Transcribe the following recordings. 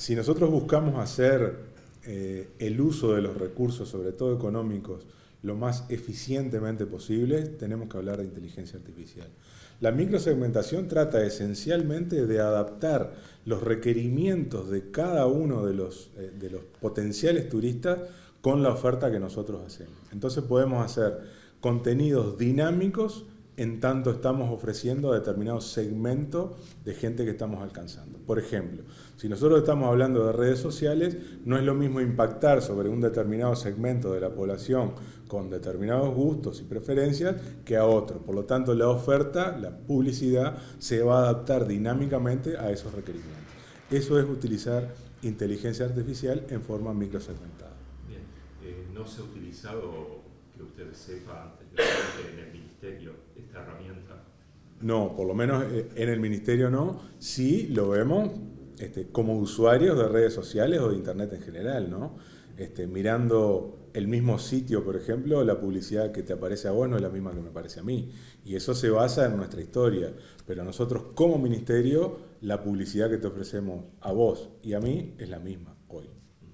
Si nosotros buscamos hacer el uso de los recursos, sobre todo económicos, lo más eficientemente posible, tenemos que hablar de inteligencia artificial. La microsegmentación trata esencialmente de adaptar los requerimientos de cada uno de los potenciales turistas con la oferta que nosotros hacemos. Entonces podemos hacer contenidos dinámicos en tanto estamos ofreciendo a determinados segmentos de gente que estamos alcanzando. Por ejemplo, si nosotros estamos hablando de redes sociales, no es lo mismo impactar sobre un determinado segmento de la población con determinados gustos y preferencias que a otro. Por lo tanto, la oferta, la publicidad, se va a adaptar dinámicamente a esos requerimientos. Eso es utilizar inteligencia artificial en forma microsegmentada. Bien, ¿no se ha utilizado, que usted sepa, anteriormente en el Ministerio esta herramienta? No, por lo menos en el Ministerio no. Sí lo vemos como usuarios de redes sociales o de Internet en general, ¿no? Mirando el mismo sitio, por ejemplo, la publicidad que te aparece a vos no es la misma que me aparece a mí. Y eso se basa en nuestra historia. Pero nosotros como Ministerio, la publicidad que te ofrecemos a vos y a mí es la misma hoy.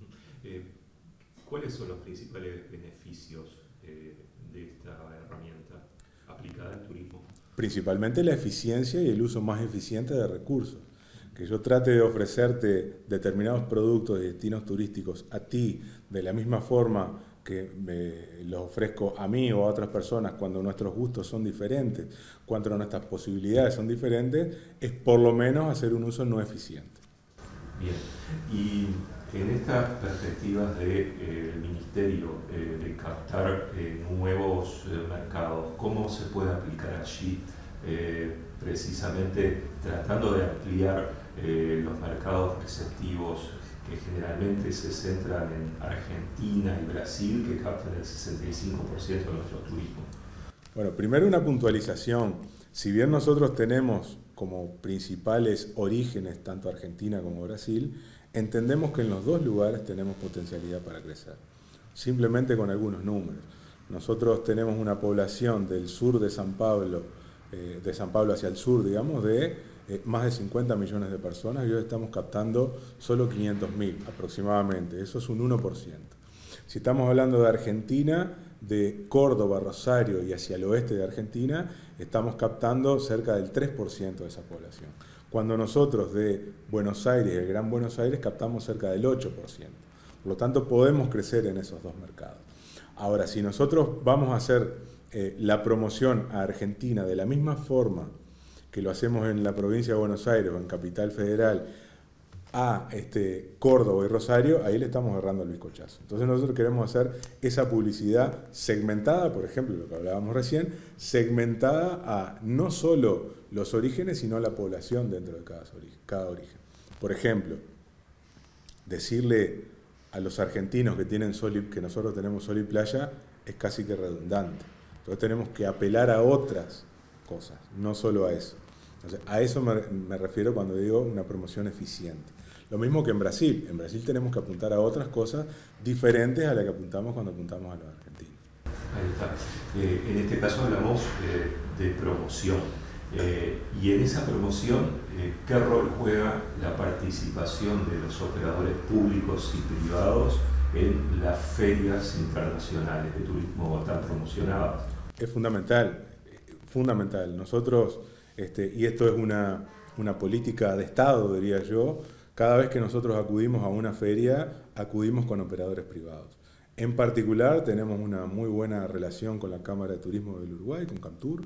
¿Cuáles son los principales beneficios de esta herramienta aplicada al turismo? Principalmente la eficiencia y el uso más eficiente de recursos. Que yo trate de ofrecerte determinados productos y destinos turísticos a ti de la misma forma que me los ofrezco a mí o a otras personas cuando nuestros gustos son diferentes, cuando nuestras posibilidades son diferentes, es por lo menos hacer un uso no eficiente. Bien, y en estas perspectivas del Ministerio de captar nuevos mercados, ¿cómo se puede aplicar allí precisamente tratando de ampliar los mercados receptivos que generalmente se centran en Argentina y Brasil, que captan el 65% de nuestro turismo? Bueno, primero una puntualización. Si bien nosotros tenemos como principales orígenes tanto Argentina como Brasil, entendemos que en los dos lugares tenemos potencialidad para crecer. Simplemente con algunos números. Nosotros tenemos una población del sur de San Pablo hacia el sur, digamos, de más de 50 millones de personas y hoy estamos captando solo 500.000 aproximadamente. Eso es un 1%. Si estamos hablando de Argentina, de Córdoba, Rosario y hacia el oeste de Argentina, estamos captando cerca del 3% de esa población. Cuando nosotros de Buenos Aires, el Gran Buenos Aires, captamos cerca del 8%. Por lo tanto, podemos crecer en esos dos mercados. Ahora, si nosotros vamos a hacer la promoción a Argentina de la misma forma que lo hacemos en la provincia de Buenos Aires o en Capital Federal a Córdoba y Rosario, ahí le estamos agarrando el bizcochazo. Entonces nosotros queremos hacer esa publicidad segmentada, por ejemplo, lo que hablábamos recién, segmentada a no solo los orígenes, sino la población dentro de cada origen. Por ejemplo, decirle a los argentinos que nosotros tenemos sol y playa es casi que redundante. Entonces tenemos que apelar a otras cosas, no solo a eso. Entonces, a eso me refiero cuando digo una promoción eficiente. Lo mismo que en Brasil. En Brasil tenemos que apuntar a otras cosas diferentes a las que apuntamos cuando apuntamos a los argentinos. Ahí está. En este caso hablamos de promoción. Y en esa promoción, ¿qué rol juega la participación de los operadores públicos y privados en las ferias internacionales de turismo tan promocionadas? Es fundamental, fundamental. Nosotros, y esto es una política de Estado, diría yo, cada vez que nosotros acudimos a una feria, acudimos con operadores privados. En particular, tenemos una muy buena relación con la Cámara de Turismo del Uruguay, con CAMTUR,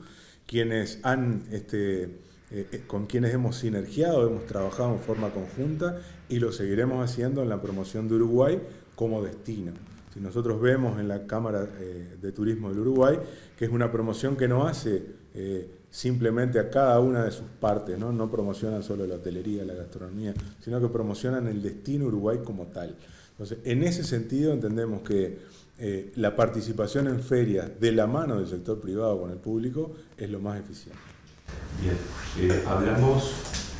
con quienes hemos sinergiado, hemos trabajado en forma conjunta y lo seguiremos haciendo en la promoción de Uruguay como destino. Si nosotros vemos en la Cámara de Turismo del Uruguay, que es una promoción que no hace simplemente a cada una de sus partes, no promocionan solo la hotelería, la gastronomía, sino que promocionan el destino Uruguay como tal. Entonces, en ese sentido entendemos que la participación en ferias de la mano del sector privado con el público es lo más eficiente. Bien, hablamos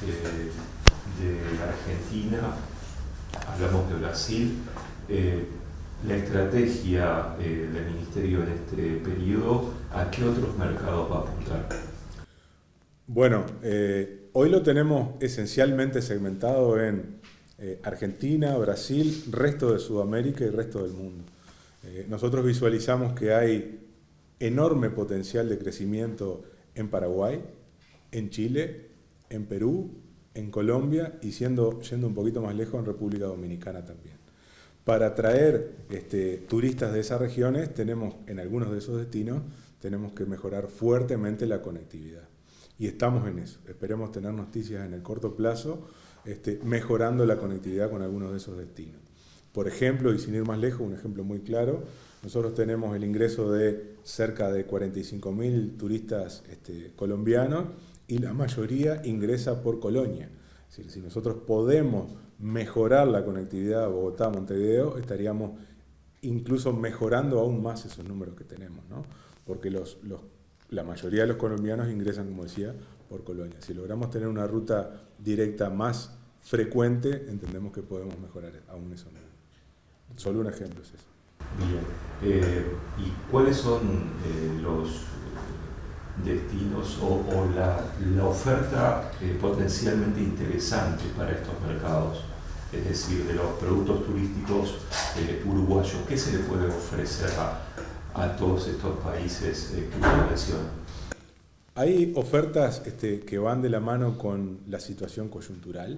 de Argentina, hablamos de Brasil. La estrategia del Ministerio en este periodo, ¿a qué otros mercados va a apuntar? Bueno, hoy lo tenemos esencialmente segmentado en Argentina, Brasil, resto de Sudamérica y resto del mundo. Nosotros visualizamos que hay enorme potencial de crecimiento en Paraguay, en Chile, en Perú, en Colombia y yendo un poquito más lejos en República Dominicana también. Para atraer turistas de esas regiones, en algunos de esos destinos, tenemos que mejorar fuertemente la conectividad. Y estamos en eso. Esperemos tener noticias en el corto plazo, mejorando la conectividad con algunos de esos destinos. Por ejemplo, y sin ir más lejos, un ejemplo muy claro, nosotros tenemos el ingreso de cerca de 45.000 turistas colombianos y la mayoría ingresa por Colonia. Es decir, si nosotros podemos mejorar la conectividad Bogotá-Montevideo, estaríamos incluso mejorando aún más esos números que tenemos, ¿no? Porque la mayoría de los colombianos ingresan, como decía, por Colonia. Si logramos tener una ruta directa más frecuente, entendemos que podemos mejorar aún esos números. Solo un ejemplo es eso. Bien. ¿Y cuáles son los destinos o la oferta potencialmente interesante para estos mercados? Es decir, de los productos turísticos uruguayos, ¿qué se le puede ofrecer a todos estos países que usted menciona? Hay ofertas que van de la mano con la situación coyuntural.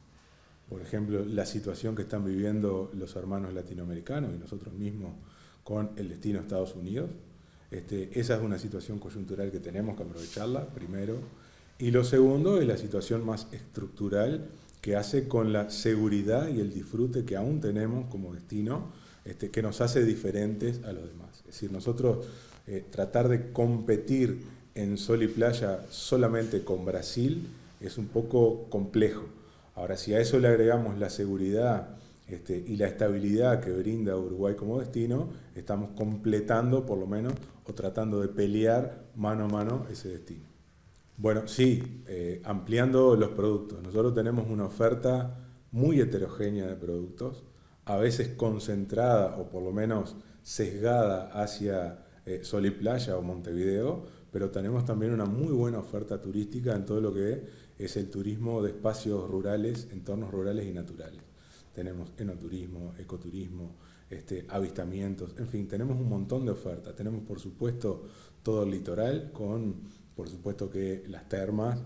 Por ejemplo, la situación que están viviendo los hermanos latinoamericanos y nosotros mismos con el destino Estados Unidos. Esa es una situación coyuntural que tenemos que aprovecharla, primero. Y lo segundo es la situación más estructural que hace con la seguridad y el disfrute que aún tenemos como destino, que nos hace diferentes a los demás. Es decir, nosotros tratar de competir en sol y playa solamente con Brasil es un poco complejo. Ahora, si a eso le agregamos la seguridad y la estabilidad que brinda Uruguay como destino, estamos completando por lo menos o tratando de pelear mano a mano ese destino. Bueno, sí, ampliando los productos. Nosotros tenemos una oferta muy heterogénea de productos, a veces concentrada o por lo menos sesgada hacia sol y playa o Montevideo, pero tenemos también una muy buena oferta turística en todo lo que es el turismo de espacios rurales, entornos rurales y naturales. Tenemos enoturismo, ecoturismo, avistamientos, en fin, tenemos un montón de ofertas. Tenemos, por supuesto, todo el litoral, con, por supuesto, que las termas,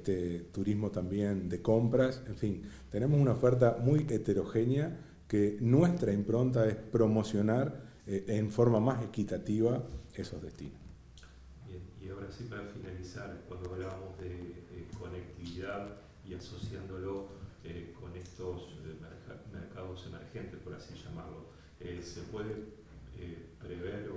turismo también de compras, en fin, tenemos una oferta muy heterogénea que nuestra impronta es promocionar en forma más equitativa esos destinos. Bien, y ahora sí, para finalizar, cuando hablábamos de conectividad y asociándolo con estos mercados emergentes, por así llamarlo, ¿se puede prever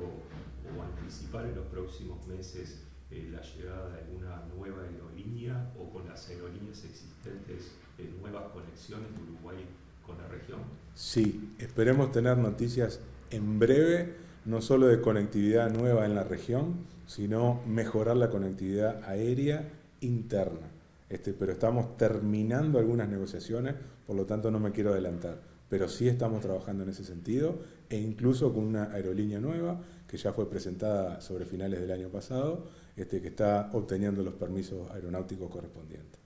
o anticipar en los próximos meses la llegada de alguna nueva aerolínea o con las aerolíneas existentes nuevas conexiones de Uruguay con la región? Sí, esperemos tener noticias en breve, no solo de conectividad nueva en la región, sino mejorar la conectividad aérea interna. Pero estamos terminando algunas negociaciones, por lo tanto no me quiero adelantar, pero sí estamos trabajando en ese sentido e incluso con una aerolínea nueva que ya fue presentada sobre finales del año pasado, que está obteniendo los permisos aeronáuticos correspondientes.